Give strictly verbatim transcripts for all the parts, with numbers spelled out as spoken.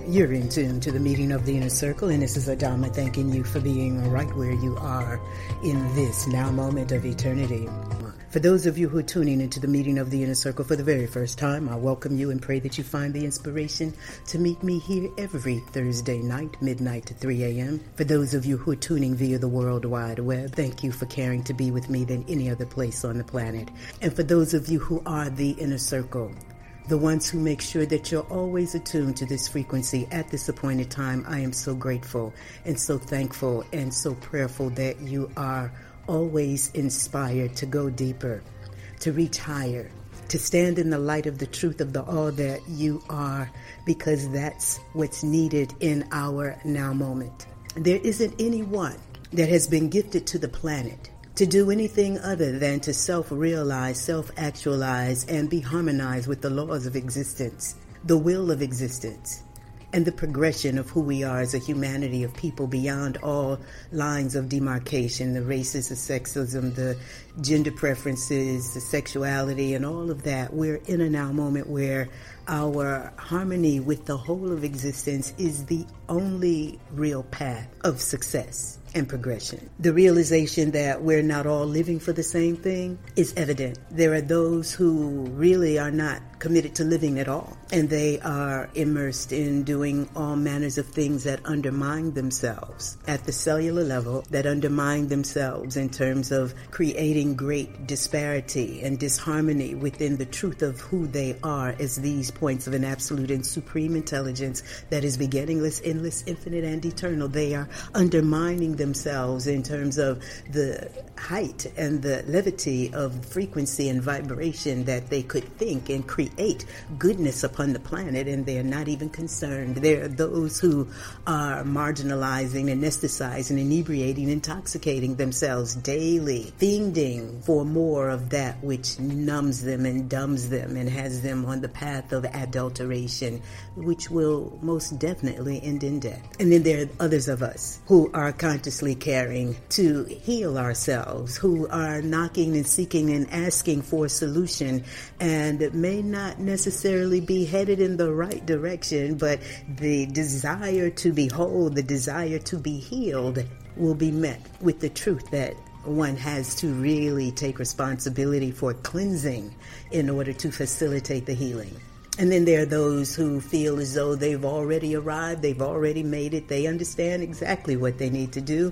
You're in tune to the meeting of the Inner Circle, and this is Adama thanking you for being right where you are in this now moment of eternity. For those of you who are tuning into the meeting of the Inner Circle for the very first time, I welcome you and pray that you find the inspiration to meet me here every Thursday night, midnight to three a.m. For those of you who are tuning via the World Wide Web, thank you for caring to be with me than any other place on the planet. And for those of you who are the Inner Circle, the ones who make sure that you're always attuned to this frequency at this appointed time, I am so grateful and so thankful and so prayerful that you are always inspired to go deeper, to reach higher, to stand in the light of the truth of the all that you are, because that's what's needed in our now moment. There isn't anyone that has been gifted to the planet to do anything other than to self-realize, self-actualize, and be harmonized with the laws of existence, the will of existence, and the progression of who we are as a humanity of people beyond all lines of demarcation, the races, the sexism, the gender preferences, the sexuality, and all of that. We're in a now moment where our harmony with the whole of existence is the only real path of success and progression. The realization that we're not all living for the same thing is evident. There are those who really are not committed to living at all, and they are immersed in doing all manners of things that undermine themselves at the cellular level, that undermine themselves in terms of creating great disparity and disharmony within the truth of who they are as these points of an absolute and supreme intelligence that is beginningless, endless, infinite, and eternal. They are undermining themselves in terms of the height and the levity of frequency and vibration that they could think and create goodness upon the planet, and they're not even concerned. There are those who are marginalizing, anesthetizing, inebriating, intoxicating themselves daily, fiending for more of that which numbs them and dumbs them and has them on the path of adulteration, which will most definitely end in death. And then there are others of us who are consciously caring to heal ourselves, who are knocking and seeking and asking for a solution, and may not necessarily be headed in the right direction, but the desire to be whole, the desire to be healed will be met with the truth that one has to really take responsibility for cleansing in order to facilitate the healing. And then there are those who feel as though they've already arrived, they've already made it, they understand exactly what they need to do,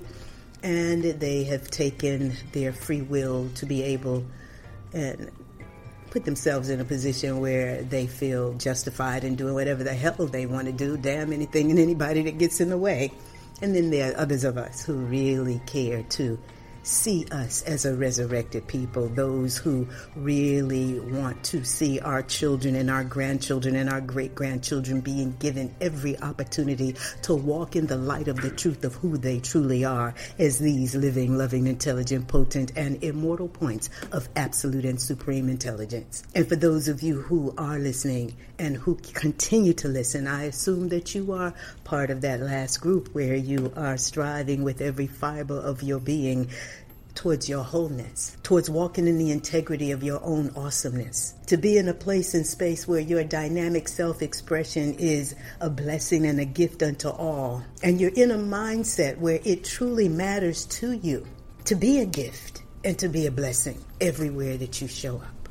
and they have taken their free will to be able and put themselves in a position where they feel justified in doing whatever the hell they want to do, damn anything and anybody that gets in the way. And then there are others of us who really care to see us as a resurrected people, those who really want to see our children and our grandchildren and our great-grandchildren being given every opportunity to walk in the light of the truth of who they truly are as these living, loving, intelligent, potent, and immortal points of absolute and supreme intelligence. And for those of you who are listening and who continue to listen, I assume that you are part of that last group where you are striving with every fiber of your being towards your wholeness, towards walking in the integrity of your own awesomeness, to be in a place and space where your dynamic self-expression is a blessing and a gift unto all. And you're in a mindset where it truly matters to you to be a gift and to be a blessing everywhere that you show up.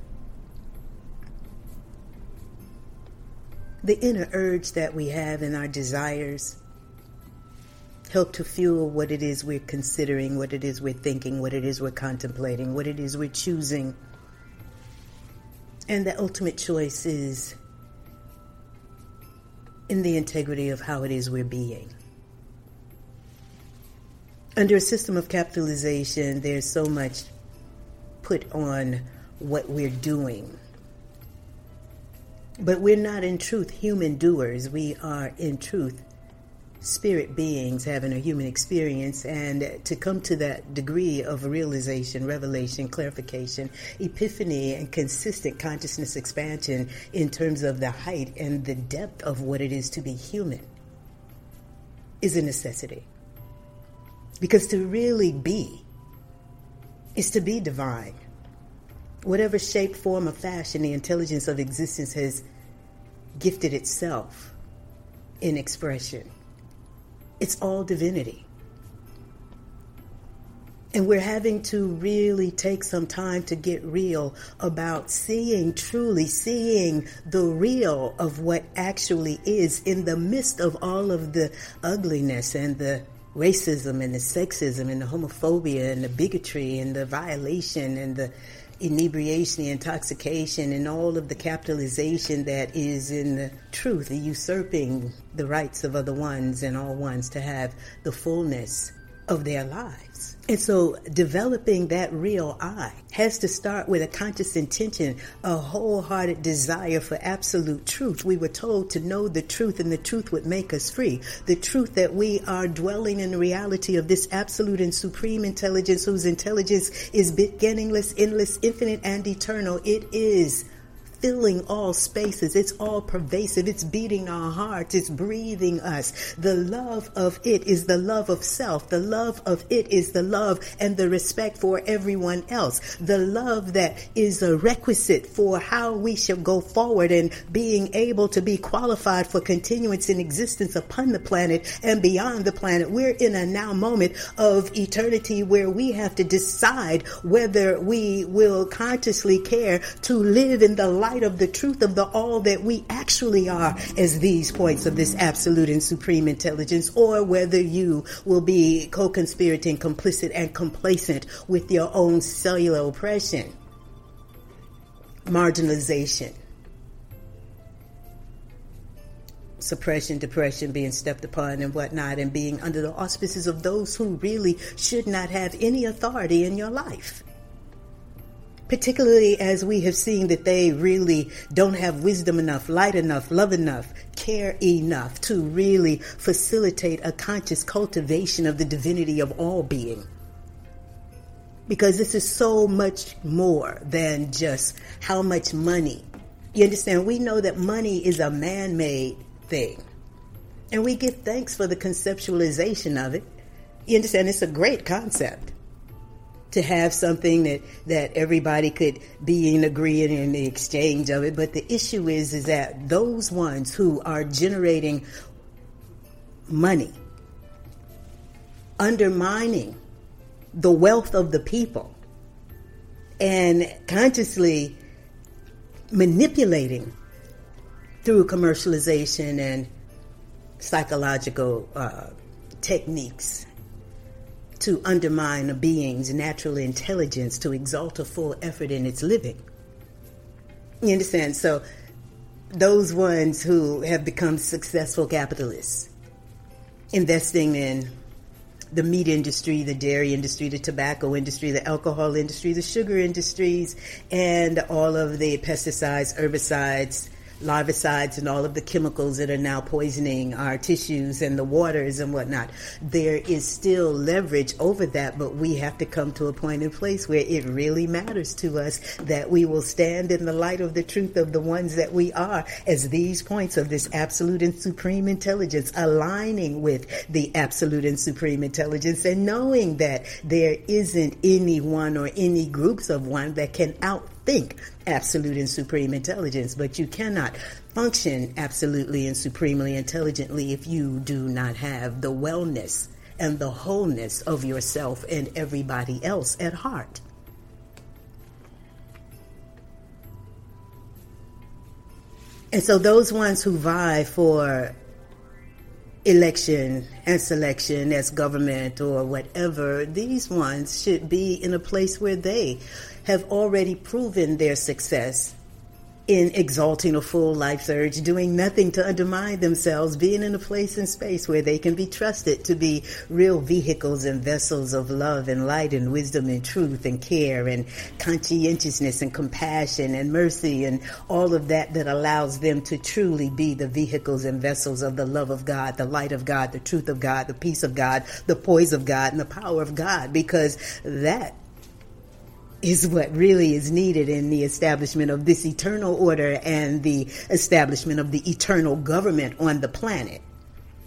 The inner urge that we have in our desires help to fuel what it is we're considering, what it is we're thinking, what it is we're contemplating, what it is we're choosing. And the ultimate choice is in the integrity of how it is we're being. Under a system of capitalization, there's so much put on what we're doing. But we're not in truth human doers. We are in truth spirit beings having a human experience, and to come to that degree of realization, revelation, clarification, epiphany, and consistent consciousness expansion in terms of the height and the depth of what it is to be human is a necessity. Because to really be is to be divine. Whatever shape, form, or fashion the intelligence of existence has gifted itself in expression. It's all divinity. And we're having to really take some time to get real about seeing, truly seeing the real of what actually is in the midst of all of the ugliness and the racism and the sexism and the homophobia and the bigotry and the violation and the inebriation, the intoxication, and all of the capitalization that is in the truth, the usurping the rights of other ones and all ones to have the fullness of their lives. And so developing that real I has to start with a conscious intention, a wholehearted desire for absolute truth. We were told to know the truth, and the truth would make us free. The truth that we are dwelling in the reality of this absolute and supreme intelligence, whose intelligence is beginningless, endless, infinite, and eternal. It is filling all spaces. It's all pervasive. It's beating our hearts. It's breathing us. The love of it is the love of self. The love of it is the love and the respect for everyone else. The love that is a requisite for how we shall go forward and being able to be qualified for continuance in existence upon the planet and beyond the planet. We're in a now moment of eternity where we have to decide whether we will consciously care to live in the light of the truth of the all that we actually are as these points of this absolute and supreme intelligence, or whether you will be co-conspirating, complicit, and complacent with your own cellular oppression, marginalization, suppression, depression, being stepped upon and whatnot, and being under the auspices of those who really should not have any authority in your life. Particularly as we have seen that they really don't have wisdom enough, light enough, love enough, care enough to really facilitate a conscious cultivation of the divinity of all being. Because this is so much more than just how much money. You understand? We know that money is a man-made thing. And we give thanks for the conceptualization of it. You understand? It's a great concept to have something that, that everybody could be in agreement in the exchange of it. But the issue is, is that those ones who are generating money, undermining the wealth of the people, and consciously manipulating through commercialization and psychological uh, techniques to undermine a being's natural intelligence to exalt a full effort in its living. You understand? So those ones who have become successful capitalists, investing in the meat industry, the dairy industry, the tobacco industry, the alcohol industry, the sugar industries, and all of the pesticides, herbicides, larvicides, and all of the chemicals that are now poisoning our tissues and the waters and whatnot. There is still leverage over that, but we have to come to a point in place where it really matters to us that we will stand in the light of the truth of the ones that we are as these points of this absolute and supreme intelligence, aligning with the absolute and supreme intelligence, and knowing that there isn't any one or any groups of one that can outthink absolute and supreme intelligence. But you cannot function absolutely and supremely intelligently if you do not have the wellness and the wholeness of yourself and everybody else at heart. And so those ones who vie for election and selection as government or whatever, these ones should be in a place where they have already proven their success in exalting a full life surge, doing nothing to undermine themselves, being in a place and space where they can be trusted to be real vehicles and vessels of love and light and wisdom and truth and care and conscientiousness and compassion and mercy and all of that that allows them to truly be the vehicles and vessels of the love of God, the light of God, the truth of God, the peace of God, the poise of God, and the power of God, because that is what really is needed in the establishment of this eternal order and the establishment of the eternal government on the planet.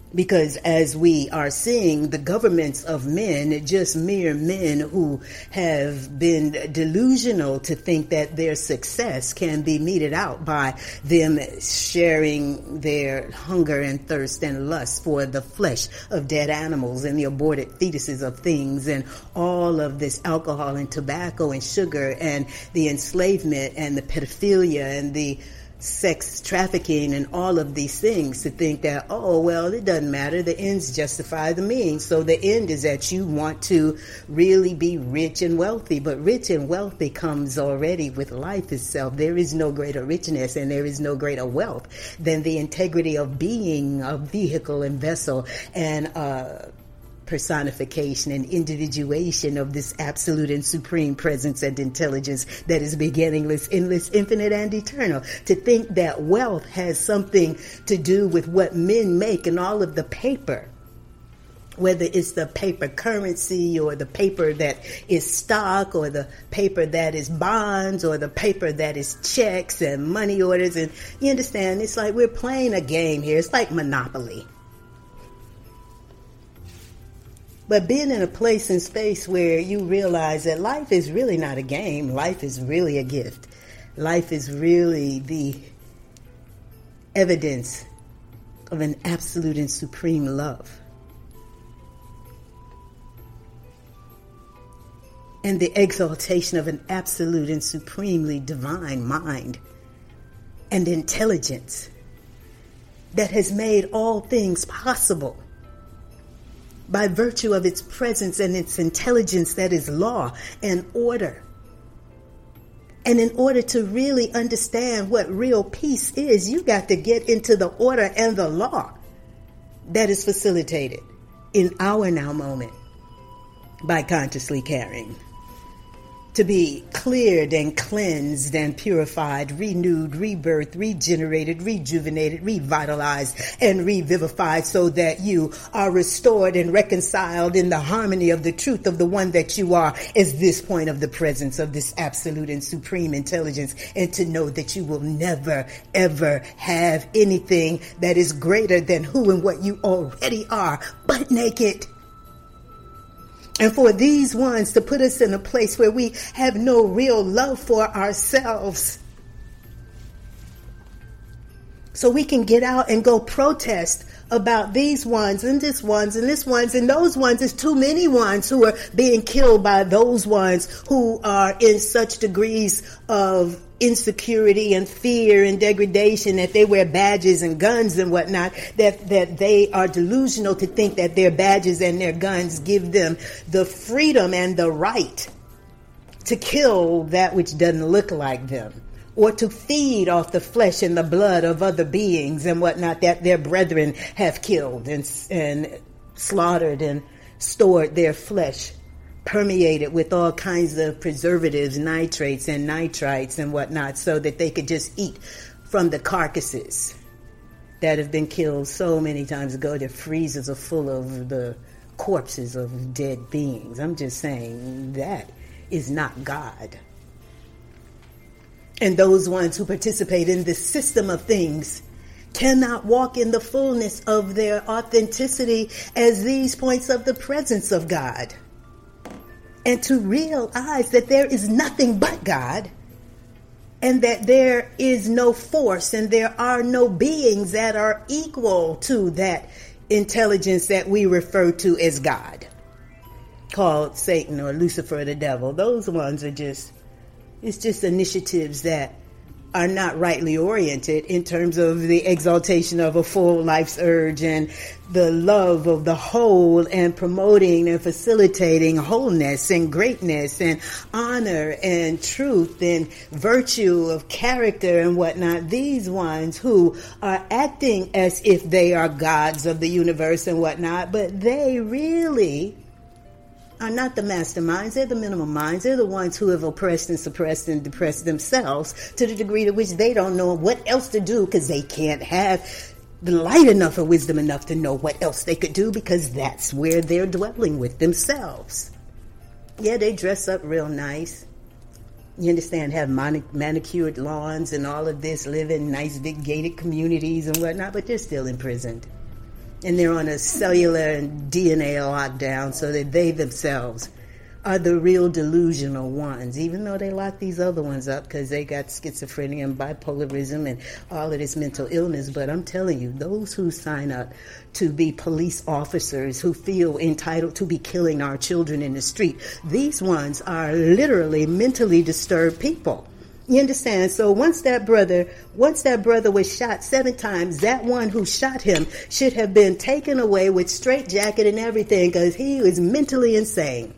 Because as we are seeing, the governments of men, just mere men who have been delusional to think that their success can be meted out by them sharing their hunger and thirst and lust for the flesh of dead animals and the aborted fetuses of things and all of this alcohol and tobacco and sugar and the enslavement and the pedophilia and the sex trafficking and all of these things, to think that, oh, well, it doesn't matter. The ends justify the means. So the end is that you want to really be rich and wealthy. But rich and wealthy comes already with life itself. There is no greater richness and there is no greater wealth than the integrity of being a vehicle and vessel and uh personification and individuation of this absolute and supreme presence and intelligence that is beginningless, endless, infinite, and eternal. To think that wealth has something to do with what men make and all of the paper, whether it's the paper currency or the paper that is stock or the paper that is bonds or the paper that is checks and money orders. And you understand, it's like we're playing a game here. It's like Monopoly. But being in a place and space where you realize that life is really not a game. Life is really a gift. Life is really the evidence of an absolute and supreme love. And the exaltation of an absolute and supremely divine mind and intelligence that has made all things possible by virtue of its presence and its intelligence that is law and order. And in order to really understand what real peace is, you got to get into the order and the law that is facilitated in our now moment by consciously caring. To be cleared and cleansed and purified, renewed, rebirthed, regenerated, rejuvenated, revitalized, and revivified, so that you are restored and reconciled in the harmony of the truth of the one that you are, is this point of the presence of this absolute and supreme intelligence. And to know that you will never, ever have anything that is greater than who and what you already are, but naked. And for these ones to put us in a place where we have no real love for ourselves. So we can get out and go protest about these ones and this ones and this ones and those ones. There's too many ones who are being killed by those ones who are in such degrees of insecurity and fear and degradation that they wear badges and guns and whatnot, that, that they are delusional to think that their badges and their guns give them the freedom and the right to kill that which doesn't look like them, or to feed off the flesh and the blood of other beings and whatnot that their brethren have killed and, and slaughtered and stored their flesh, permeated with all kinds of preservatives, nitrates and nitrites and whatnot, so that they could just eat from the carcasses that have been killed so many times ago. Their freezers are full of the corpses of dead beings. I'm just saying that is not God. And those ones who participate in this system of things cannot walk in the fullness of their authenticity as these points of the presence of God. And to realize that there is nothing but God, and that there is no force and there are no beings that are equal to that intelligence that we refer to as God, called Satan or Lucifer, the devil. Those ones are just, it's just initiatives that are not rightly oriented in terms of the exaltation of a full life's urge and the love of the whole, and promoting and facilitating wholeness and greatness and honor and truth and virtue of character and whatnot. These ones who are acting as if they are gods of the universe and whatnot, but they really are not the masterminds. They're the minimum minds. They're the ones who have oppressed and suppressed and depressed themselves to the degree to which they don't know what else to do, because they can't have the light enough or wisdom enough to know what else they could do, because that's where they're dwelling with themselves. Yeah, they dress up real nice. You understand, have manic- manicured lawns and all of this, live in nice big gated communities and whatnot, but they're still imprisoned. And they're on a cellular and D N A lockdown so that they themselves are the real delusional ones, even though they lock these other ones up because they got schizophrenia and bipolarism and all of this mental illness. But I'm telling you, those who sign up to be police officers who feel entitled to be killing our children in the street, these ones are literally mentally disturbed people. You understand? So once that brother, once that brother was shot seven times, that one who shot him should have been taken away with straitjacket and everything because he was mentally insane.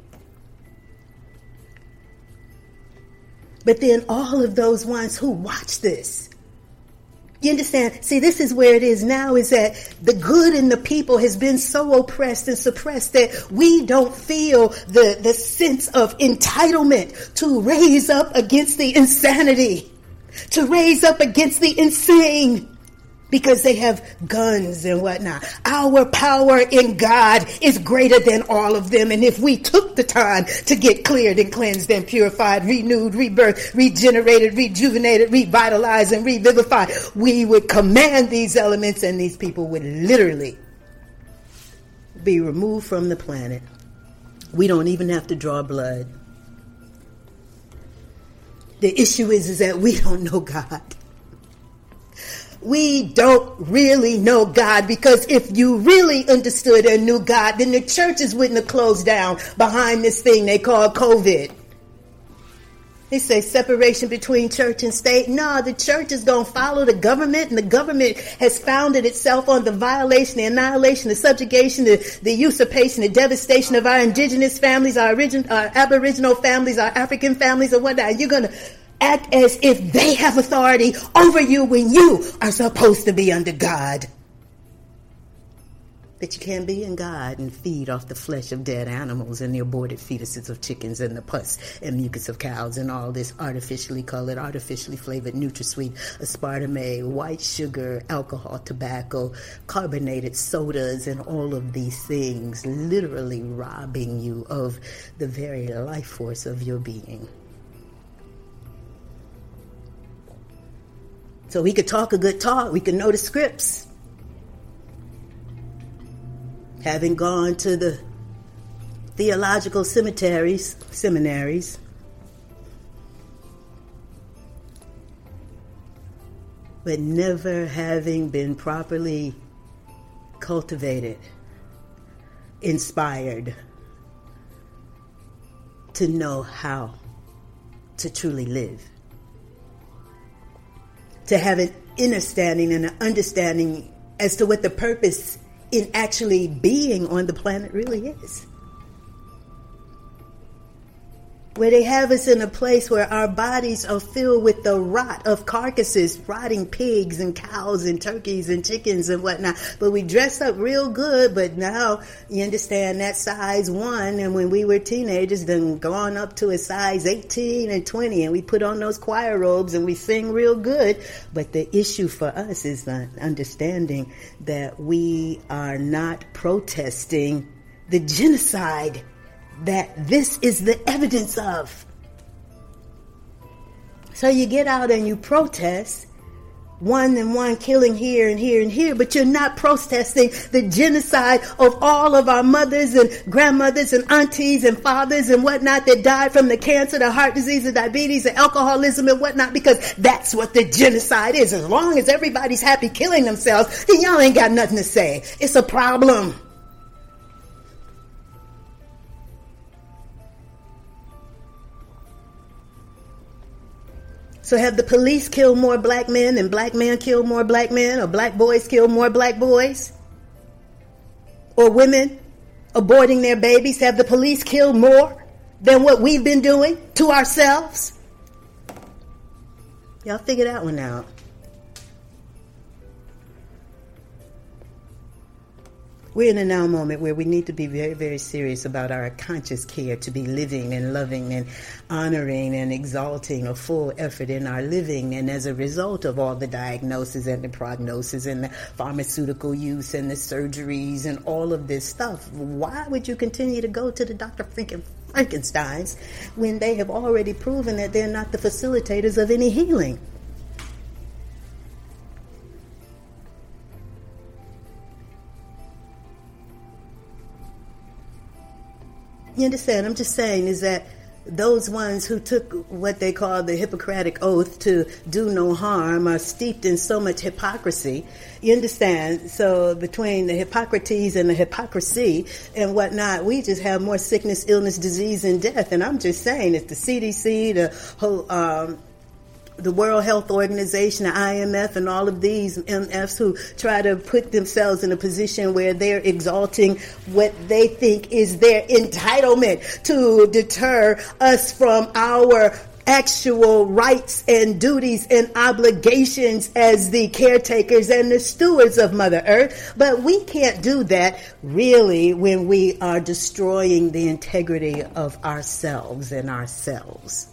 But then all of those ones who watch this, you understand? See, this is where it is now, is that the good in the people has been so oppressed and suppressed that we don't feel the, the sense of entitlement to raise up against the insanity, to raise up against the insane, because they have guns and whatnot. Our power in God is greater than all of them. And if we took the time to get cleared and cleansed and purified, renewed, rebirthed, regenerated, rejuvenated, revitalized, and revivified, we would command these elements and these people would literally be removed from the planet. We don't even have to draw blood. The issue is, is that we don't know God. We don't really know God, because if you really understood and knew God, then the churches wouldn't have closed down behind this thing they call COVID. They say separation between church and state. No, the church is going to follow the government, and the government has founded itself on the violation, the annihilation, the subjugation, the, the usurpation, the devastation of our indigenous families, our, origin, our aboriginal families, our African families, and whatnot. You're going to act as if they have authority over you when you are supposed to be under God. But you can't be in God and feed off the flesh of dead animals and the aborted fetuses of chickens and the pus and mucus of cows and all this artificially colored, artificially flavored NutraSweet, aspartame, white sugar, alcohol, tobacco, carbonated sodas, and all of these things, literally robbing you of the very life force of your being. So we could talk a good talk. We could know the scripts. Having gone to the theological cemeteries, seminaries, but never having been properly cultivated, inspired to know how to truly live. To have an understanding and an understanding as to what the purpose in actually being on the planet really is. Where they have us in a place where our bodies are filled with the rot of carcasses, rotting pigs and cows and turkeys and chickens and whatnot. But we dress up real good, but now you understand that size one, and when we were teenagers, then gone up to a size eighteen and twenty, and we put on those choir robes and we sing real good. But the issue for us is the understanding that we are not protesting the genocide that this is the evidence of. So you get out and you protest one and one killing here and here and here, but you're not protesting the genocide of all of our mothers and grandmothers and aunties and fathers and whatnot that died from the cancer, the heart disease, the diabetes, the alcoholism and whatnot, because that's what the genocide is. As long as everybody's happy killing themselves, then y'all ain't got nothing to say. It's a problem. So have the police killed more black men than black men killed more black men, or black boys killed more black boys? Or women aborting their babies? Have the police killed more than what we've been doing to ourselves? Y'all figure that one out. We're in a now moment where we need to be very, very serious about our conscious care to be living and loving and honoring and exalting a full effort in our living. And as a result of all the diagnosis and the prognosis and the pharmaceutical use and the surgeries and all of this stuff, why would you continue to go to the Doctor Frankensteins when they have already proven that they're not the facilitators of any healing? You understand? I'm just saying is that those ones who took what they call the Hippocratic Oath to do no harm are steeped in so much hypocrisy. You understand? So between the Hippocrates and the hypocrisy and whatnot, we just have more sickness, illness, disease, and death. And I'm just saying, it's the C D C, the whole, um, the World Health Organization, the I M F, and all of these M Fs who try to put themselves in a position where they're exalting what they think is their entitlement to deter us from our actual rights and duties and obligations as the caretakers and the stewards of Mother Earth. But we can't do that really when we are destroying the integrity of ourselves and ourselves.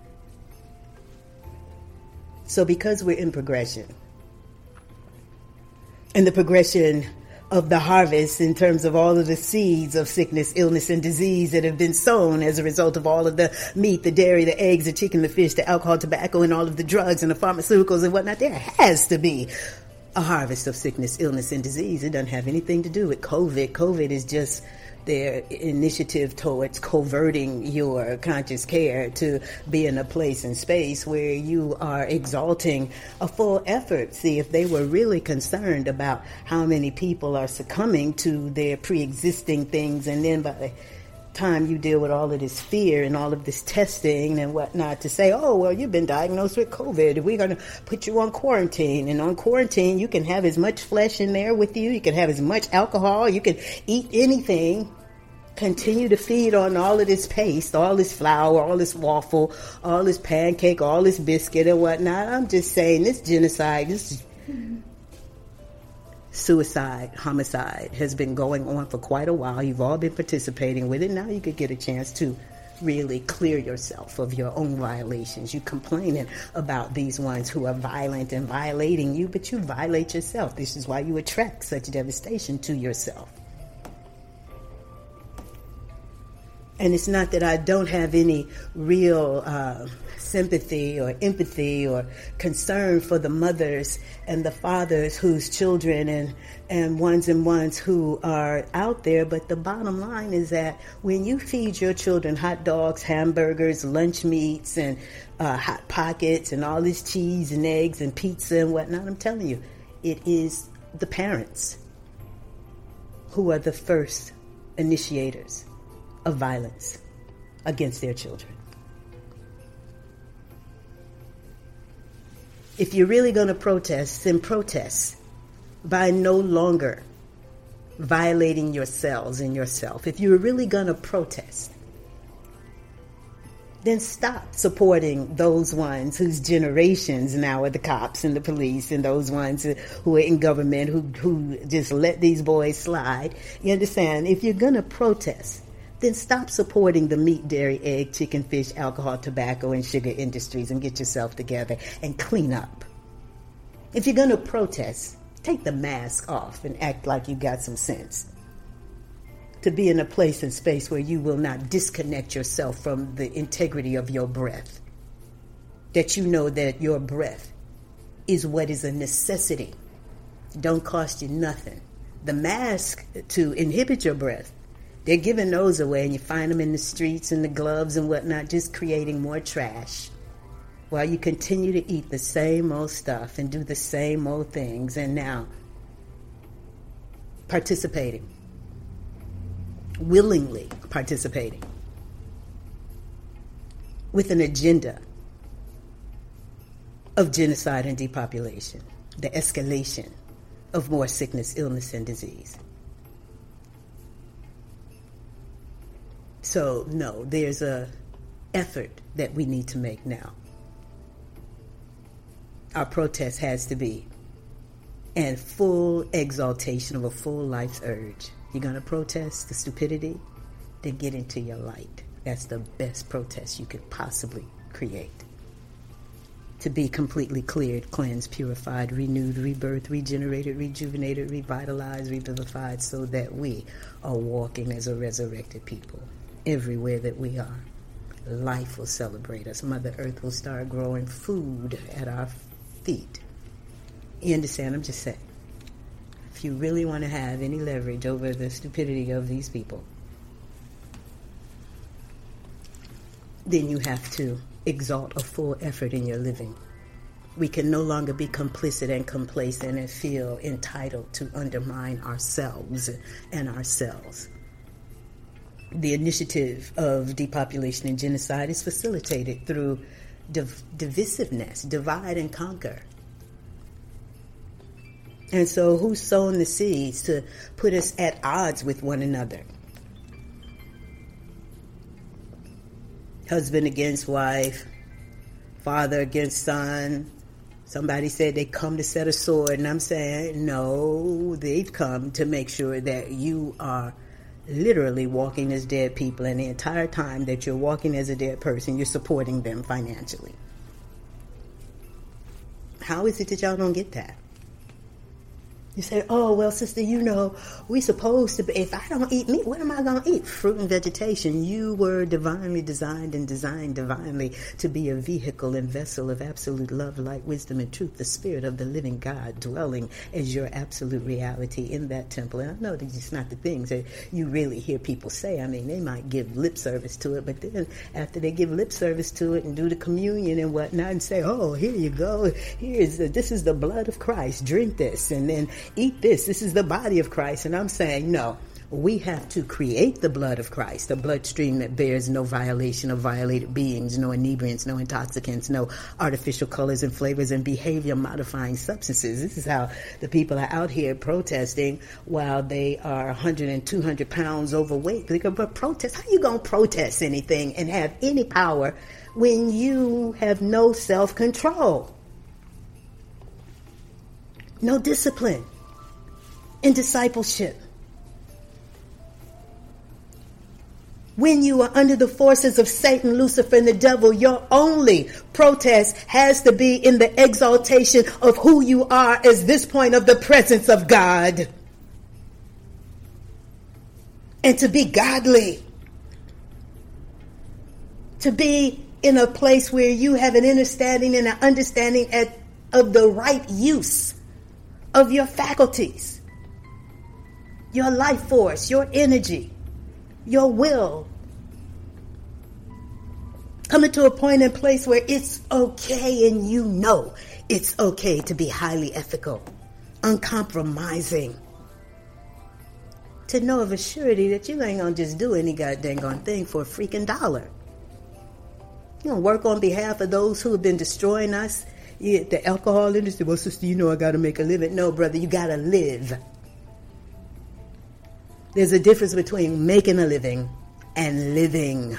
So because we're in progression, and the progression of the harvest in terms of all of the seeds of sickness, illness, and disease that have been sown as a result of all of the meat, the dairy, the eggs, the chicken, the fish, the alcohol, tobacco, and all of the drugs and the pharmaceuticals and whatnot, there has to be a harvest of sickness, illness, and disease. It doesn't have anything to do with COVID. COVID is just their initiative towards coverting your conscious care to be in a place and space where you are exalting a full effort. See, if they were really concerned about how many people are succumbing to their pre-existing things, and then by the time you deal with all of this fear and all of this testing and whatnot to say, oh, well, you've been diagnosed with COVID, we're going to put you on quarantine. And on quarantine, you can have as much flesh in there with you. You can have as much alcohol. You can eat anything. Continue to feed on all of this paste, all this flour, all this waffle, all this pancake, all this biscuit and whatnot. I'm just saying this genocide, this suicide, homicide has been going on for quite a while. You've all been participating with it. Now you could get a chance to really clear yourself of your own violations. You complaining about these ones who are violent and violating you, but you violate yourself. This is why you attract such devastation to yourself. And it's not that I don't have any real uh, sympathy or empathy or concern for the mothers and the fathers whose children and, and ones and ones who are out there. But the bottom line is that when you feed your children hot dogs, hamburgers, lunch meats, and uh, hot pockets, and all this cheese and eggs and pizza and whatnot, I'm telling you, it is the parents who are the first initiators of violence against their children. If you're really going to protest, then protest by no longer violating yourselves and yourself. If you're really going to protest, then stop supporting those ones whose generations now are the cops and the police and those ones who are in government who, who just let these boys slide. You understand? If you're going to protest, then stop supporting the meat, dairy, egg, chicken, fish, alcohol, tobacco, and sugar industries and get yourself together and clean up. If you're going to protest, take the mask off and act like you got some sense. To be in a place and space where you will not disconnect yourself from the integrity of your breath. That you know that your breath is what is a necessity. Don't cost you nothing. The mask to inhibit your breath, they're giving those away, and you find them in the streets and the gloves and whatnot, just creating more trash while you continue to eat the same old stuff and do the same old things, and now participating, willingly participating with an agenda of genocide and depopulation, the escalation of more sickness, illness, and disease. So, no, there's a effort that we need to make now. Our protest has to be in full exaltation of a full life's urge. You're going to protest the stupidity? Then get into your light. That's the best protest you could possibly create. To be completely cleared, cleansed, purified, renewed, rebirthed, regenerated, rejuvenated, revitalized, revivified, so that we are walking as a resurrected people. Everywhere that we are, life will celebrate us. Mother Earth will start growing food at our feet. You understand? I'm just saying. If you really want to have any leverage over the stupidity of these people, then you have to exalt a full effort in your living. We can no longer be complicit and complacent and feel entitled to undermine ourselves and ourselves. The initiative of depopulation and genocide is facilitated through div- divisiveness, divide and conquer. And so who's sowing the seeds to put us at odds with one another? Husband against wife, father against son. Somebody said they come to set a sword, and I'm saying, no, they've come to make sure that you are literally walking as dead people, and the entire time that you're walking as a dead person, you're supporting them financially. How is it that y'all don't get that? You say, oh, well, sister, you know, we supposed to be, if I don't eat meat, what am I going to eat? Fruit and vegetation. You were divinely designed and designed divinely to be a vehicle and vessel of absolute love, light, wisdom, and truth, the spirit of the living God dwelling as your absolute reality in that temple. And I know that it's not the things that you really hear people say. I mean, they might give lip service to it, but then after they give lip service to it and do the communion and whatnot and say, oh, here you go. Here's the, this is the blood of Christ. Drink this. And then eat this. This is the body of Christ. And I'm saying, no, we have to create the blood of Christ, a bloodstream that bears no violation of violated beings, no inebriants, no intoxicants, no artificial colors and flavors and behavior modifying substances. This is how the people are out here protesting while they are one hundred and two hundred pounds overweight. They go, but protest, how you going to protest anything and have any power when you have no self-control, no discipline in discipleship? When you are under the forces of Satan, Lucifer, and the devil, your only protest has to be in the exaltation of who you are as this point of the presence of God. And to be godly. To be in a place where you have an understanding and an understanding at, of the right use of your faculties. Your life force, your energy, your will. Coming to a point and place where it's okay and you know it's okay to be highly ethical, uncompromising. To know of a surety that you ain't gonna just do any goddamn thing for a freaking dollar. You gonna work on behalf of those who have been destroying us. Yeah, the alcohol industry, well, sister, you know I gotta make a living. No, brother, you gotta live. There's a difference between making a living and living.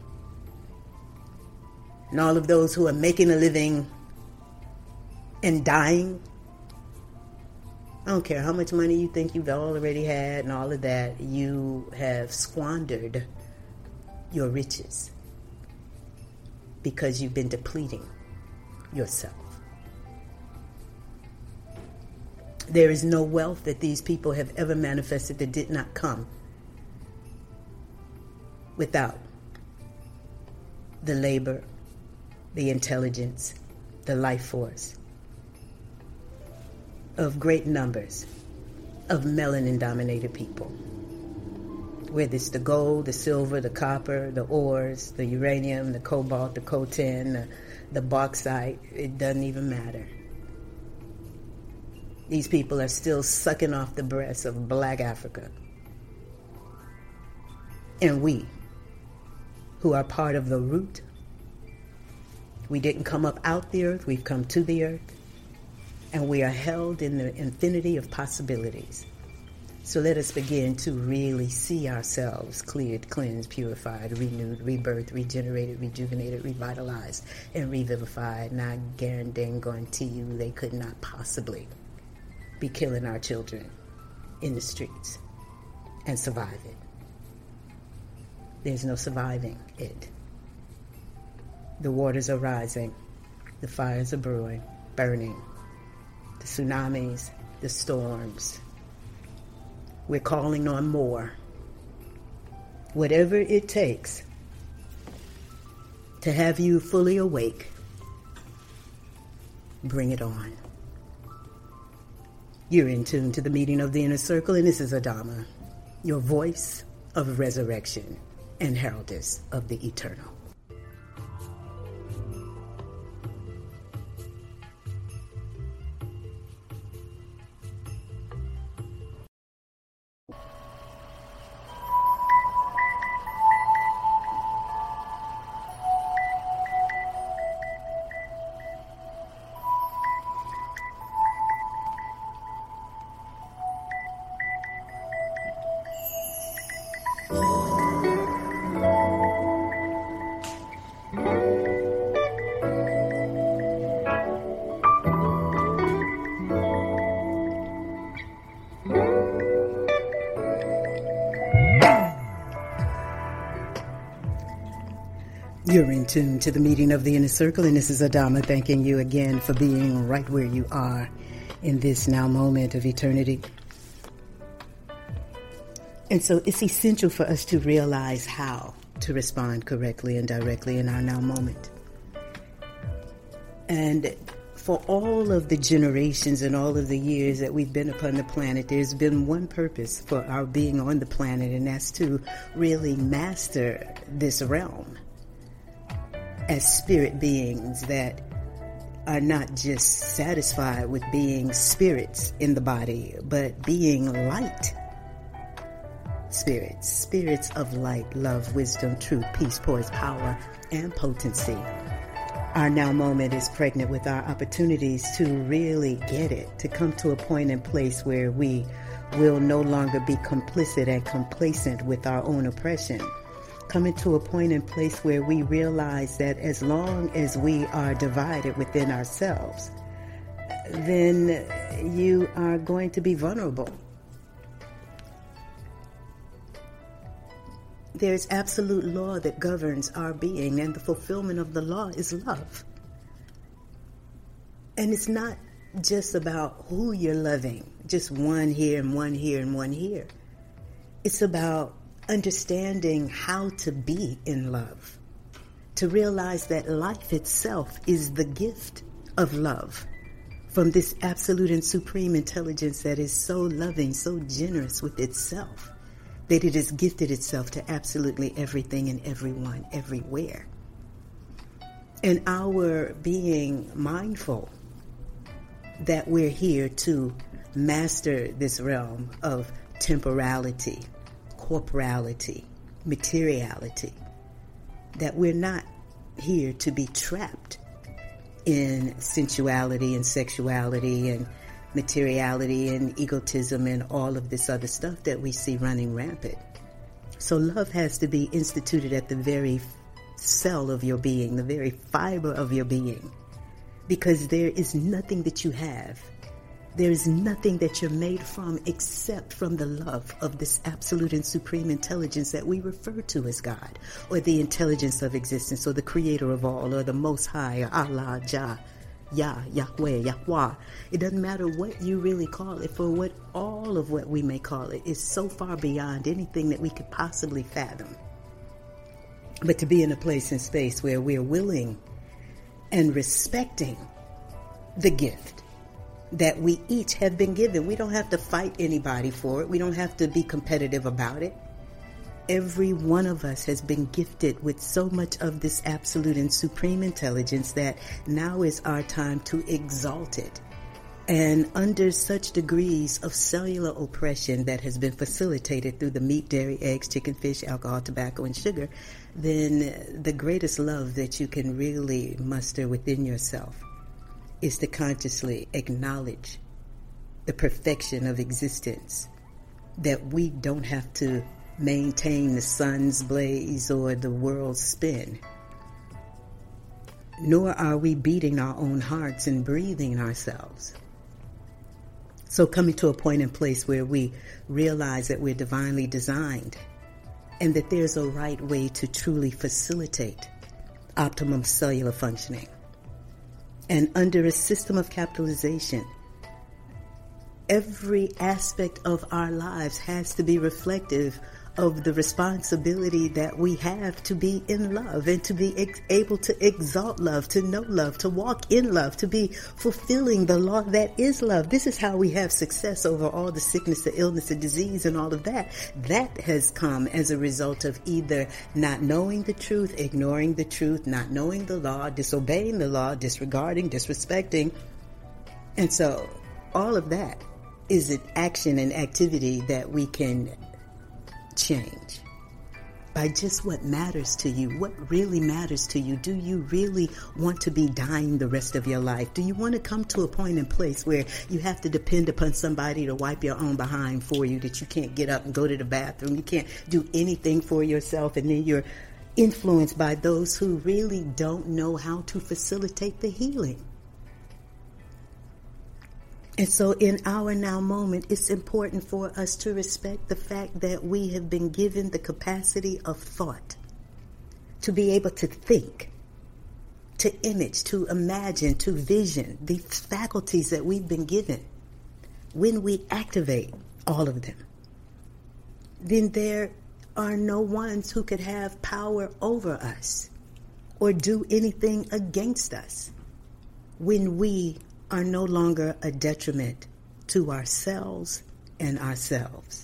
And all of those who are making a living and dying, I don't care how much money you think you've already had and all of that, you have squandered your riches because you've been depleting yourself. There is no wealth that these people have ever manifested that did not come without the labor, the intelligence, the life force of great numbers of melanin-dominated people. Whether it's the gold, the silver, the copper, the ores, the uranium, the cobalt, the coltan, the, the bauxite, it doesn't even matter. These people are still sucking off the breasts of black Africa. And we, who are part of the root, we didn't come up out the earth, we've come to the earth, and we are held in the infinity of possibilities. So let us begin to really see ourselves cleared, cleansed, purified, renewed, rebirthed, regenerated, rejuvenated, revitalized, and revivified. And I guarantee you they could not possibly be killing our children in the streets and survive it. There's no surviving it. The waters are rising, the fires are brewing, burning, the tsunamis, the storms. We're calling on more. Whatever it takes to have you fully awake, bring it on. You're in tune to the meeting of the Inner Circle, and this is Adama, your voice of resurrection and heraldess of the eternal. You're in tune to the meeting of the Inner Circle, and this is Adama thanking you again for being right where you are in this now moment of eternity. And so it's essential for us to realize how to respond correctly and directly in our now moment. And for all of the generations and all of the years that we've been upon the planet, there's been one purpose for our being on the planet, and that's to really master this realm as spirit beings that are not just satisfied with being spirits in the body, but being light spirits, spirits of light, love, wisdom, truth, peace, poise, power, and potency. Our now moment is pregnant with our opportunities to really get it, to come to a point and place where we will no longer be complicit and complacent with our own oppression. Coming to a point and place where we realize that as long as we are divided within ourselves, then you are going to be vulnerable. There's absolute law that governs our being, and the fulfillment of the law is love. And it's not just about who you're loving, just one here and one here and one here. It's about understanding how to be in love, to realize that life itself is the gift of love from this absolute and supreme intelligence that is so loving, so generous with itself, that it has gifted itself to absolutely everything and everyone, everywhere. And our being mindful that we're here to master this realm of temporality, corporality, materiality, that we're not here to be trapped in sensuality and sexuality and materiality and egotism and all of this other stuff that we see running rampant. So love has to be instituted at the very cell of your being, the very fiber of your being, because there is nothing that you have, there is nothing that you're made from except from the love of this absolute and supreme intelligence that we refer to as God, or the intelligence of existence, or the creator of all, or the Most High, or Allah, Jah, Yah, Yahweh, Yahweh. It doesn't matter what you really call it, for what all of what we may call it is so far beyond anything that we could possibly fathom. But to be in a place and space where we're willing and respecting the gift that we each have been given. We don't have to fight anybody for it. We don't have to be competitive about it. Every one of us has been gifted with so much of this absolute and supreme intelligence that now is our time to exalt it. And under such degrees of cellular oppression that has been facilitated through the meat, dairy, eggs, chicken, fish, alcohol, tobacco, and sugar, then the greatest love that you can really muster within yourself is to consciously acknowledge the perfection of existence, that we don't have to maintain the sun's blaze or the world's spin, nor are we beating our own hearts and breathing ourselves. So coming to a point and place where we realize that we're divinely designed and that there's a right way to truly facilitate optimum cellular functioning. And under a system of capitalization, every aspect of our lives has to be reflective of the responsibility that we have to be in love and to be ex- able to exalt love, to know love, to walk in love, to be fulfilling the law that is love. This is how we have success over all the sickness, the illness, the disease, and all of that. That has come as a result of either not knowing the truth, ignoring the truth, not knowing the law, disobeying the law, disregarding, disrespecting. And so all of that is an action and activity that we can change by just what matters to you. What really matters to you? Do you really want to be dying the rest of your life? Do you want to come to a point and place where you have to depend upon somebody to wipe your own behind for you, that you can't get up and go to the bathroom, you can't do anything for yourself, and then you're influenced by those who really don't know how to facilitate the healing? And so in our now moment, it's important for us to respect the fact that we have been given the capacity of thought, to be able to think, to image, to imagine, to vision, these faculties that we've been given, when we activate all of them, then there are no ones who could have power over us or do anything against us when we are no longer a detriment to ourselves and ourselves.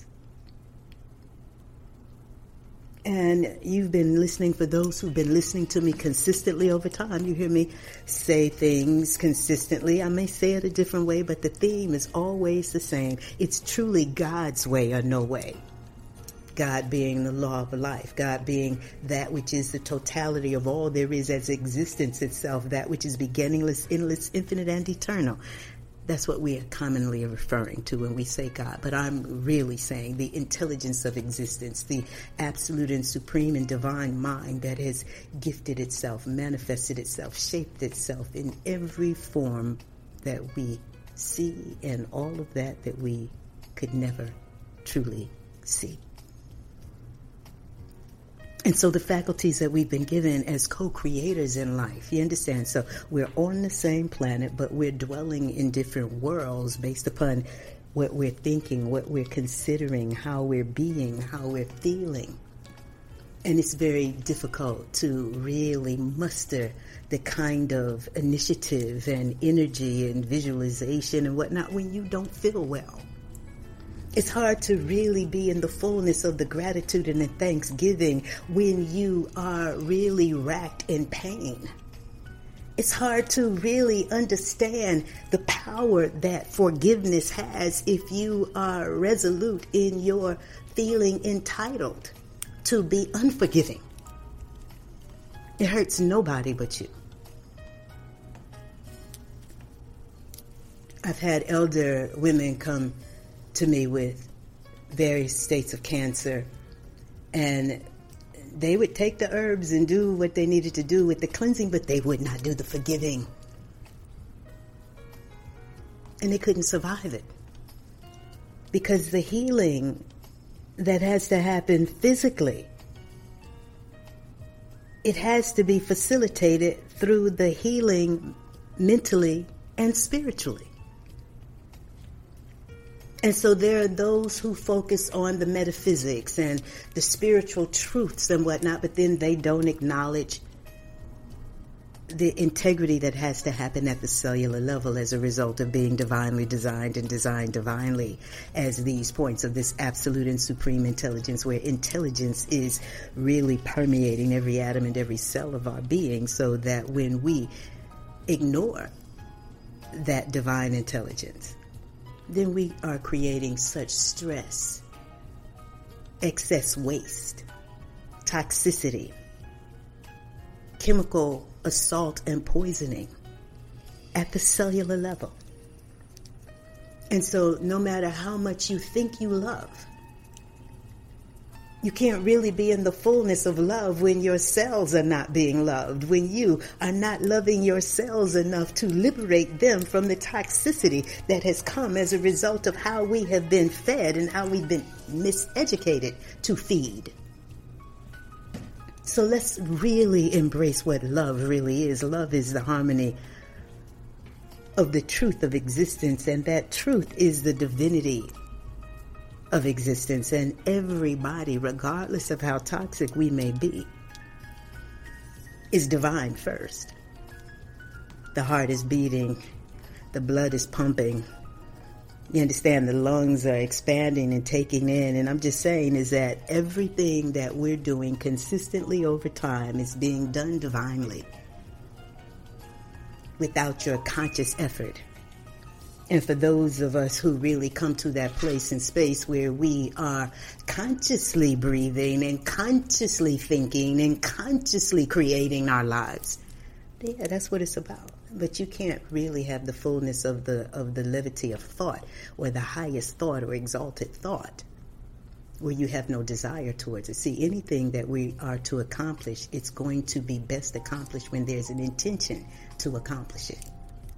And you've been listening, for those who've been listening to me consistently over time, you hear me say things consistently. I may say it a different way, but the theme is always the same. It's truly God's way or no way. God being the law of life, God being that which is the totality of all there is as existence itself, that which is beginningless, endless, infinite, and eternal. That's what we are commonly referring to when we say God. But I'm really saying the intelligence of existence, the absolute and supreme and divine mind that has gifted itself, manifested itself, shaped itself in every form that we see, and all of that that we could never truly see. And so the faculties that we've been given as co-creators in life, you understand? So we're on the same planet, but we're dwelling in different worlds based upon what we're thinking, what we're considering, how we're being, how we're feeling. And it's very difficult to really muster the kind of initiative and energy and visualization and whatnot when you don't feel well. It's hard to really be in the fullness of the gratitude and the thanksgiving when you are really racked in pain. It's hard to really understand the power that forgiveness has if you are resolute in your feeling entitled to be unforgiving. It hurts nobody but you. I've had elder women come to me with various states of cancer, and they would take the herbs and do what they needed to do with the cleansing, but they would not do the forgiving. And they couldn't survive it. Because the healing that has to happen physically, it has to be facilitated through the healing mentally and spiritually. And so there are those who focus on the metaphysics and the spiritual truths and whatnot, but then they don't acknowledge the integrity that has to happen at the cellular level as a result of being divinely designed and designed divinely as these points of this absolute and supreme intelligence, where intelligence is really permeating every atom and every cell of our being, so that when we ignore that divine intelligence, then we are creating such stress, excess waste, toxicity, chemical assault and poisoning at the cellular level. And so no matter how much you think you love, you can't really be in the fullness of love when your cells are not being loved, when you are not loving your cells enough to liberate them from the toxicity that has come as a result of how we have been fed and how we've been miseducated to feed. So let's really embrace what love really is. Love is the harmony of the truth of existence, and that truth is the divinity of existence. And everybody, regardless of how toxic we may be, is divine first. The heart is beating, the blood is pumping. You understand, the lungs are expanding and taking in. And I'm just saying is that everything that we're doing consistently over time is being done divinely without your conscious effort. And for those of us who really come to that place and space where we are consciously breathing and consciously thinking and consciously creating our lives, yeah, that's what it's about. But you can't really have the fullness of the of the levity of thought, or the highest thought or exalted thought, where you have no desire towards it. See, anything that we are to accomplish, it's going to be best accomplished when there's an intention to accomplish it.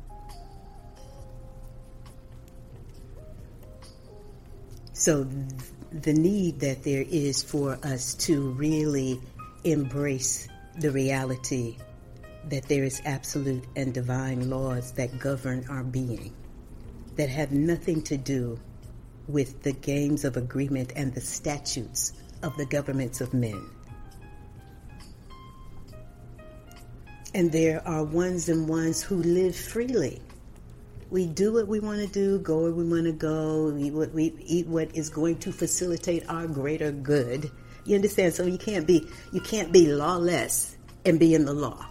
So the need that there is for us to really embrace the reality that there is absolute and divine laws that govern our being, that have nothing to do with the games of agreement and the statutes of the governments of men. And there are ones and ones who live freely. We do what we want to do, go where we want to go, eat what we eat what is going to facilitate our greater good. You understand? So you can't be you can't be lawless and be in the law.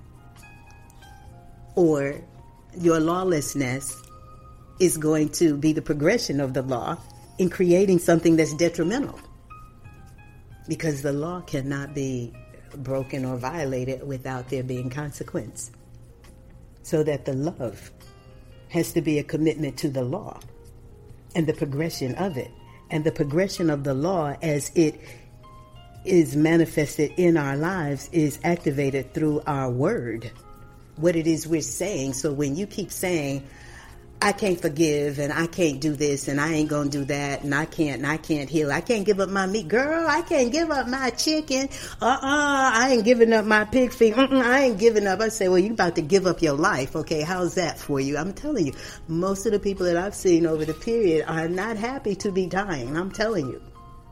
Or your lawlessness is going to be the progression of the law in creating something that's detrimental. Because the law cannot be broken or violated without there being consequence. So that the love has to be a commitment to the law and the progression of it. And the progression of the law as it is manifested in our lives is activated through our word, what it is we're saying. So when you keep saying, I can't forgive and I can't do this and I ain't gonna do that and I can't and I can't heal. I can't give up my meat. Girl, I can't give up my chicken. Uh-uh, I ain't giving up my pig feet. Mm-mm, I ain't giving up. I say, well, you about to give up your life. Okay, how's that for you? I'm telling you, most of the people that I've seen over the period are not happy to be dying. I'm telling you.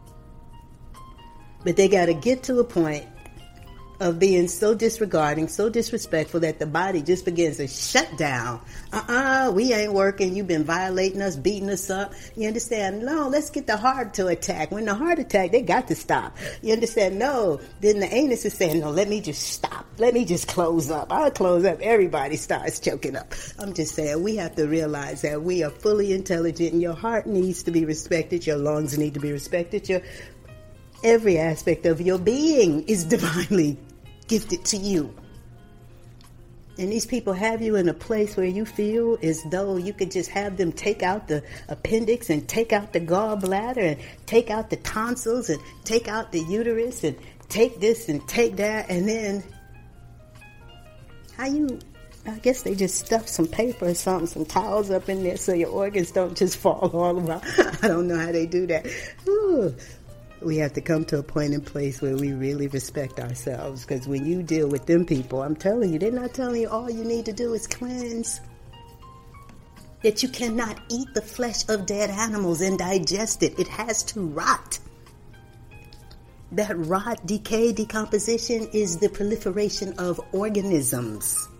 But they got to get to a point of being so disregarding, so disrespectful that the body just begins to shut down. Uh-uh, we ain't working. You've been violating us, beating us up. You understand? No, let's get the heart to attack. When the heart attack, they got to stop. You understand? No. Then the anus is saying, no, let me just stop. Let me just close up. I'll close up. Everybody starts choking up. I'm just saying, we have to realize that we are fully intelligent and your heart needs to be respected. Your lungs need to be respected. Your every aspect of your being is divinely gifted to you. And these people have you in a place where you feel as though you could just have them take out the appendix and take out the gallbladder and take out the tonsils and take out the uterus and take this and take that. And then how you, I guess they just stuff some paper or something, some towels up in there so your organs don't just fall all around. I don't know how they do that. Ooh. We have to come to a point in place where we really respect ourselves. Because when you deal with them people, I'm telling you, they're not telling you all you need to do is cleanse. That you cannot eat the flesh of dead animals and digest it. It has to rot. That rot, decay, decomposition is the proliferation of organisms.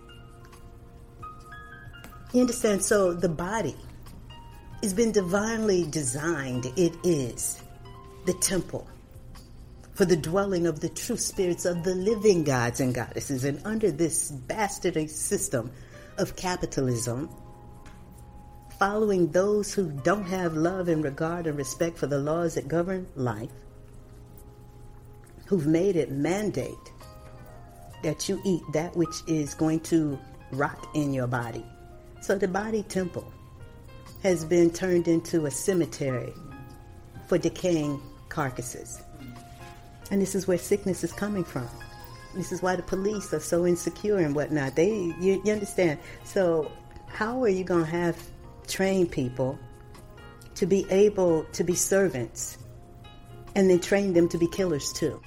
You understand? So the body has been divinely designed. It is the temple for the dwelling of the true spirits of the living gods and goddesses. And under this bastardized system of capitalism, following those who don't have love and regard and respect for the laws that govern life, who've made it mandate that you eat that which is going to rot in your body. So the body temple has been turned into a cemetery for decaying carcasses. And this is where sickness is coming from. This is why the police are so insecure and whatnot. They, you, you understand? So how are you going to have trained people to be able to be servants and then train them to be killers too?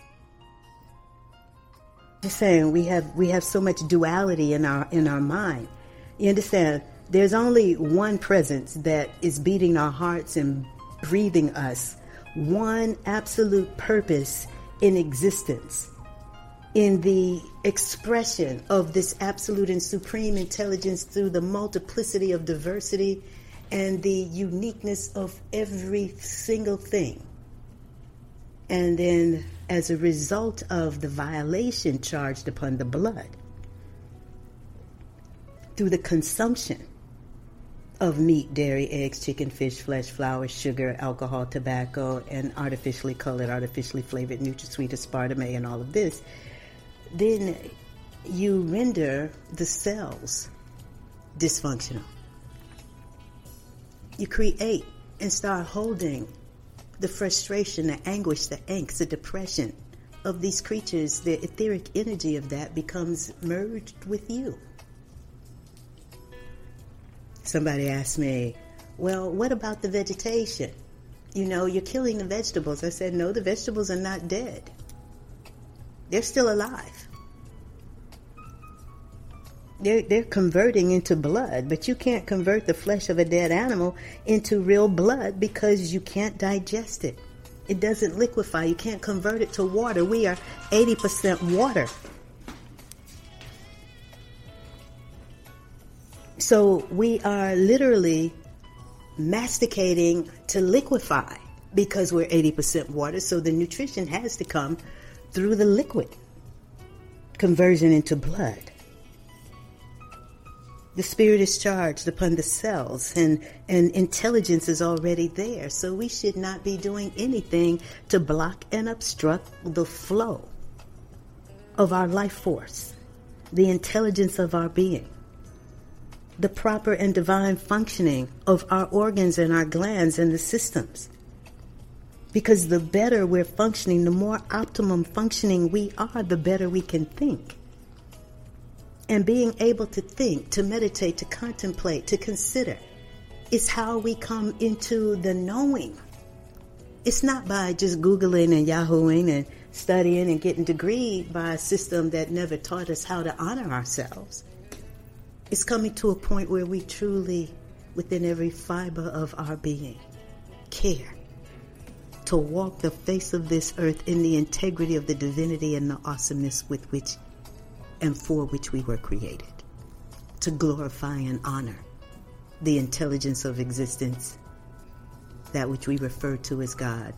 Just saying, we have we have so much duality in our in our mind. You understand? There's only one presence that is beating our hearts and breathing us. One absolute purpose in existence, in the expression of this absolute and supreme intelligence through the multiplicity of diversity and the uniqueness of every single thing. And then as a result of the violation charged upon the blood, through the consumption of meat, dairy, eggs, chicken, fish, flesh, flour, sugar, alcohol, tobacco, and artificially colored, artificially flavored NutraSweet, aspartame, and all of this, then you render the cells dysfunctional. You create and start holding the frustration, the anguish, the angst, the depression of these creatures. The etheric energy of that becomes merged with you. Somebody asked me, well, what about the vegetation? You know, you're killing the vegetables. I said, no, the vegetables are not dead. They're still alive. They're, they're converting into blood, but you can't convert the flesh of a dead animal into real blood because you can't digest it. It doesn't liquefy. You can't convert it to water. We are eighty percent water. So we are literally masticating to liquefy because we're eighty percent water. So the nutrition has to come through the liquid conversion into blood. The spirit is charged upon the cells, and, and intelligence is already there. So we should not be doing anything to block and obstruct the flow of our life force, the intelligence of our being, the proper and divine functioning of our organs and our glands and the systems. Because the better we're functioning, the more optimum functioning we are, the better we can think. And being able to think, to meditate, to contemplate, to consider is how we come into the knowing. It's not by just Googling and Yahooing and studying and getting degreed by a system that never taught us how to honor ourselves. It's coming to a point where we truly, within every fiber of our being, care to walk the face of this earth in the integrity of the divinity and the awesomeness with which and for which we were created, to glorify and honor the intelligence of existence, that which we refer to as God,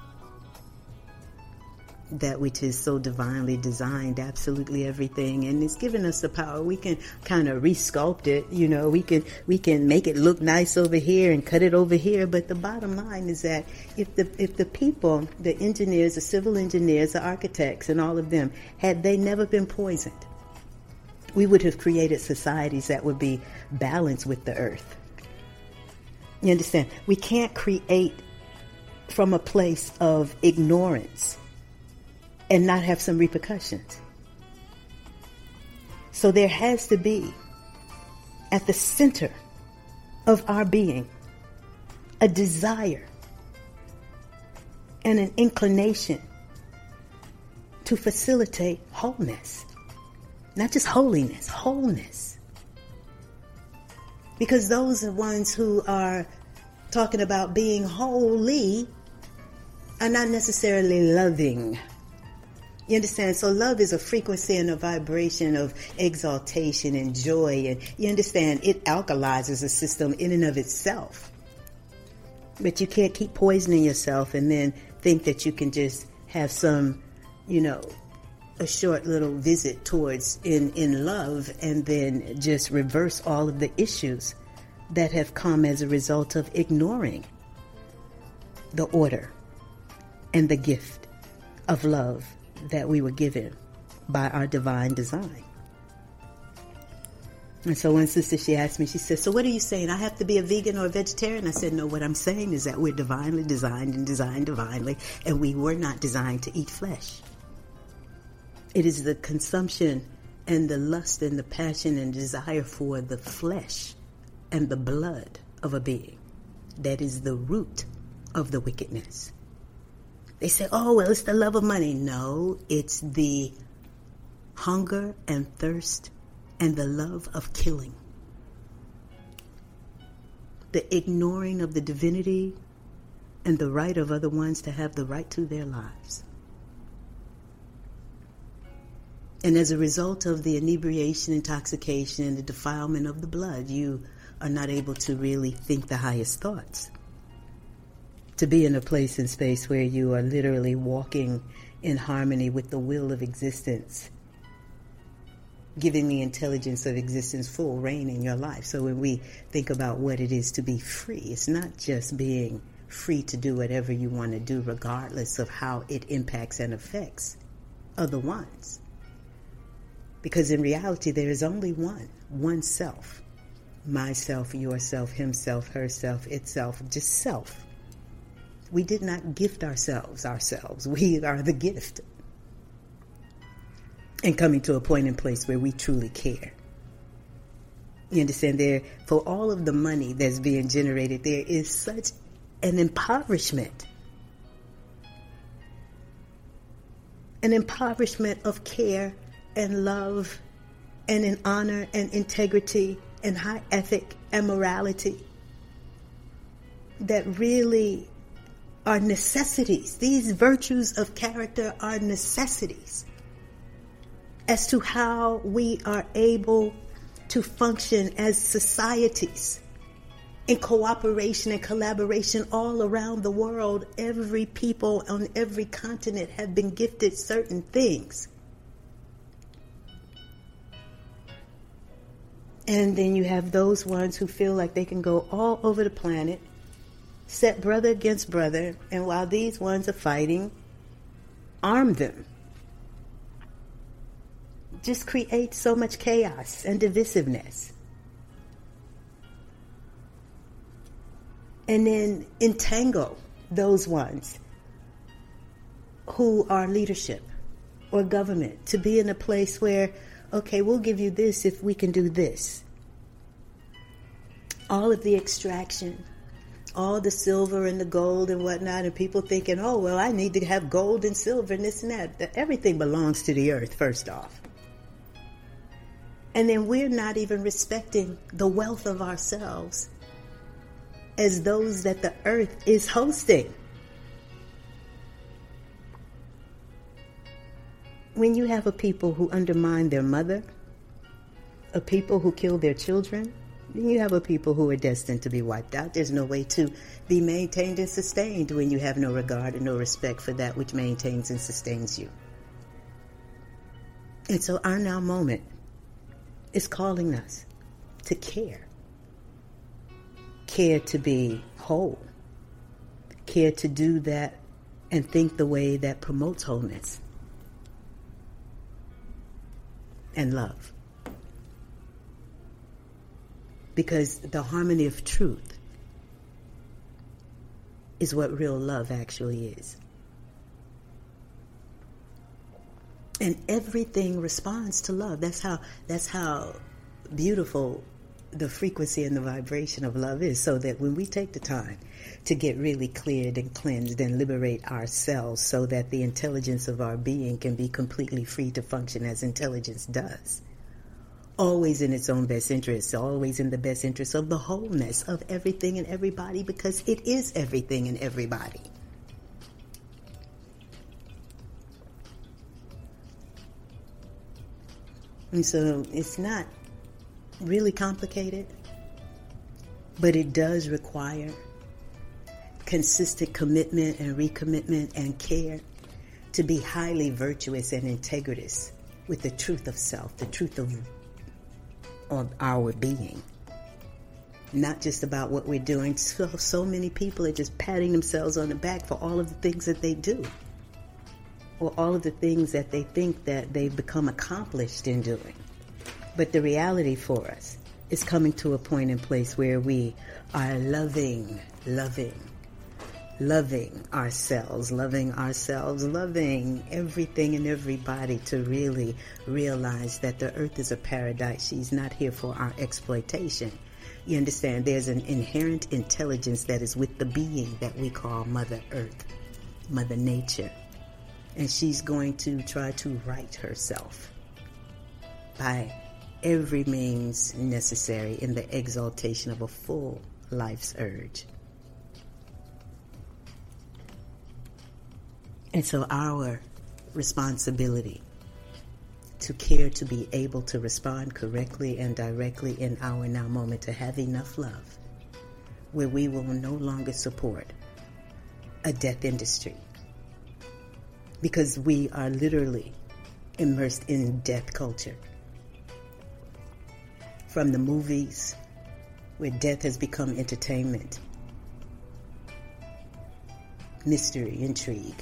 that which is so divinely designed, absolutely everything, and it's given us the power. We can kind of resculpt it, you know, we can we can make it look nice over here and cut it over here, but the bottom line is that if the if the people, the engineers, the civil engineers, the architects, and all of them, had they never been poisoned, we would have created societies that would be balanced with the earth. You understand? We can't create from a place of ignorance and not have some repercussions. So there has to be, at the center of our being, a desire and an inclination to facilitate wholeness. Not just holiness, wholeness. Because those are ones who are talking about being holy are not necessarily loving. You understand? So love is a frequency and a vibration of exaltation and joy. And you understand, it alkalizes a system in and of itself. But you can't keep poisoning yourself and then think that you can just have some, you know, a short little visit towards in, in love and then just reverse all of the issues that have come as a result of ignoring the order and the gift of love that we were given by our divine design. And so one sister, she asked me, she said, so what are you saying? I have to be a vegan or a vegetarian? I said, no, what I'm saying is that we're divinely designed and designed divinely, and we were not designed to eat flesh. It is the consumption and the lust and the passion and desire for the flesh and the blood of a being that is the root of the wickedness. They say, oh, well, it's the love of money. No, it's the hunger and thirst and the love of killing. The ignoring of the divinity and the right of other ones to have the right to their lives. And as a result of the inebriation, intoxication, and the defilement of the blood, you are not able to really think the highest thoughts. To be in a place and space where you are literally walking in harmony with the will of existence, giving the intelligence of existence full reign in your life. So when we think about what it is to be free, it's not just being free to do whatever you want to do, regardless of how it impacts and affects other ones. Because in reality, there is only one, one self. Myself, yourself, himself, herself, itself, just self. We did not gift ourselves ourselves. We are the gift. And coming to a point and place where we truly care. You understand? There, for all of the money that's being generated, there is such an impoverishment. An impoverishment of care and love and in honor and integrity and high ethic and morality that really are necessities. These virtues of character are necessities as to how we are able to function as societies in cooperation and collaboration all around the world. Every people on every continent have been gifted certain things. And then you have those ones who feel like they can go all over the planet, set brother against brother, and while these ones are fighting, arm them. Just create so much chaos and divisiveness. And then entangle those ones who are leadership or government to be in a place where, okay, we'll give you this if we can do this. All of the extraction, all the silver and the gold and whatnot, and people thinking, oh, well, I need to have gold and silver and this and that. Everything belongs to the earth, first off. And then we're not even respecting the wealth of ourselves as those that the earth is hosting. When you have a people who undermine their mother, a people who kill their children, then you have a people who are destined to be wiped out. There's no way to be maintained and sustained when you have no regard and no respect for that which maintains and sustains you. And so our now moment is calling us to care. Care to be whole. Care to do that and think the way that promotes wholeness and love. Because the harmony of truth is what real love actually is. And everything responds to love. That's how that's how beautiful the frequency and the vibration of love is, so that when we take the time to get really cleared and cleansed and liberate ourselves so that the intelligence of our being can be completely free to function as intelligence does, always in its own best interest, always in the best interest of the wholeness of everything and everybody, because it is everything and everybody. And so it's not really complicated, but it does require consistent commitment and recommitment and care to be highly virtuous and integritous with the truth of self, the truth of, of our being. Not just about what we're doing. So, so many people are just patting themselves on the back for all of the things that they do, or all of the things that they think that they've become accomplished in doing. But the reality for us is coming to a point in place where we are loving, loving, loving ourselves, loving ourselves, loving everything and everybody, to really realize that the earth is a paradise. She's not here for our exploitation. You understand? There's an inherent intelligence that is with the being that we call Mother Earth, Mother Nature. And she's going to try to right herself by every means necessary in the exaltation of a full life's urge. And so our responsibility to care to be able to respond correctly and directly in our now moment, to have enough love where we will no longer support a death industry, because we are literally immersed in death culture. From the movies, where death has become entertainment, mystery, intrigue,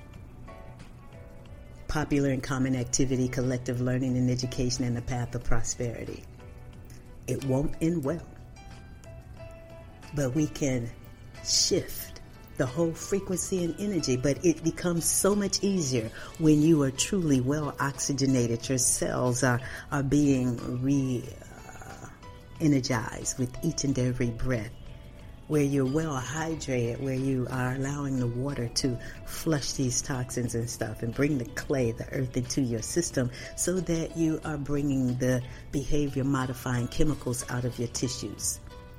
popular and common activity, collective learning and education, and the path of prosperity. It won't end well, but we can shift the whole frequency and energy. But it becomes so much easier when you are truly well oxygenated. Your cells are, are being re uh, energized with each and every breath, where you're well hydrated, where you are allowing the water to flush these toxins and stuff and bring the clay, the earth into your system so that you are bringing the behavior modifying chemicals out of your tissues.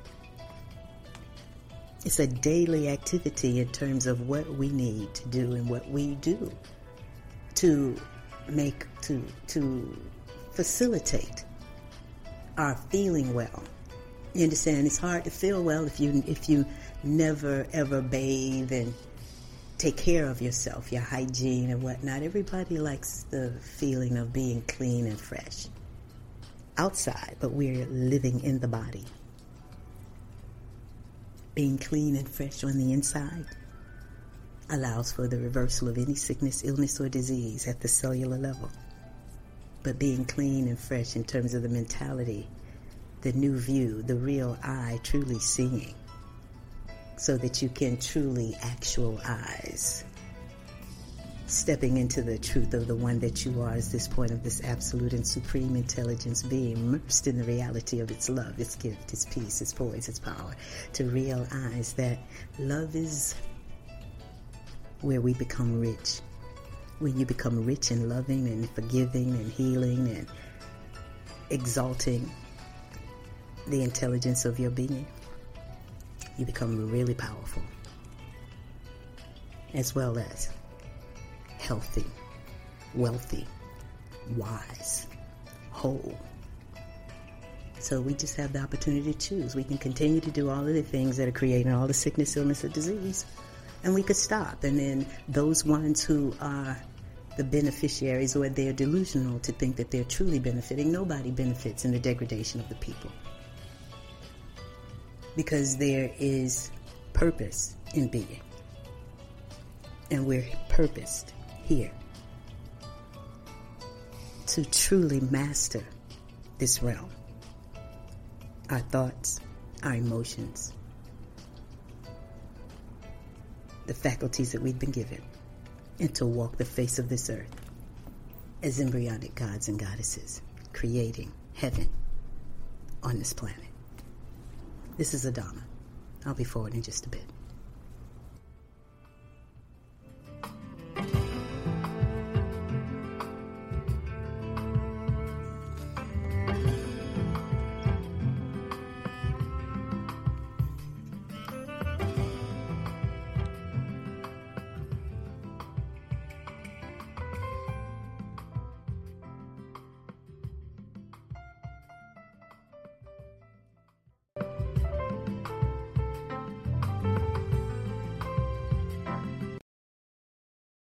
It's a daily activity in terms of what we need to do and what we do to make, to, to facilitate our feeling well. You understand? It's hard to feel well if you if you never ever bathe and take care of yourself, your hygiene and whatnot. Everybody likes the feeling of being clean and fresh outside, but we're living in the body. Being clean and fresh on the inside allows for the reversal of any sickness, illness, or disease at the cellular level. But being clean and fresh in terms of the mentality, the new view, the real eye truly seeing, so that you can truly actualize, stepping into the truth of the one that you are as this point of this absolute and supreme intelligence being, immersed in the reality of its love, its gift, its peace, its poise, its power, to realize that love is where we become rich. When you become rich and loving and forgiving and healing and exalting the intelligence of your being, you become really powerful, as well as healthy, wealthy, wise, whole. So we just have the opportunity to choose. We can continue to do all of the things that are creating all the sickness, illness, or disease, and we could stop. And then those ones who are the beneficiaries, or they're delusional to think that they're truly benefiting, nobody benefits in the degradation of the people. Because there is purpose in being. And we're purposed here to truly master this realm. Our thoughts, our emotions, the faculties that we've been given, and to walk the face of this earth as embryonic gods and goddesses, creating heaven on this planet. This is Adama. I'll be forward in just a bit.